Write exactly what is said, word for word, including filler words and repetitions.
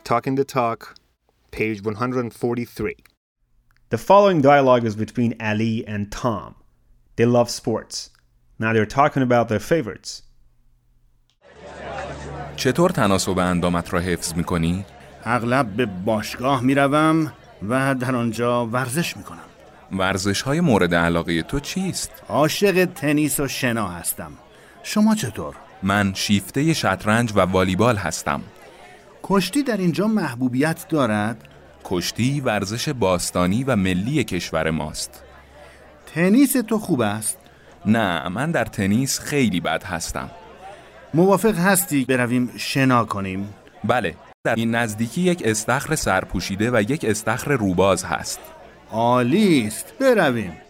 Talking the Talk, page one forty-three. The following dialogue is between Ali and Tom. They love sports. Now they're talking about their favorites. چطور تناسب اندامت را حفظ می‌کنی؟ اغلب به باشگاه میروم و در آنجا ورزش میکنم. ورزش‌های مورد علاقه تو چیست؟ عاشق تنیس و شنا هستم. شما چطور؟ من شیفته شطرنج و والیبال هستم. کشتی در اینجا محبوبیت دارد؟ کشتی ورزش باستانی و ملی کشور ماست. تنیس تو خوب است؟ نه، من در تنیس خیلی بد هستم. موافق هستی برویم شنا کنیم؟ بله، در این نزدیکی یک استخر سرپوشیده و یک استخر روباز هست. عالی است، برویم.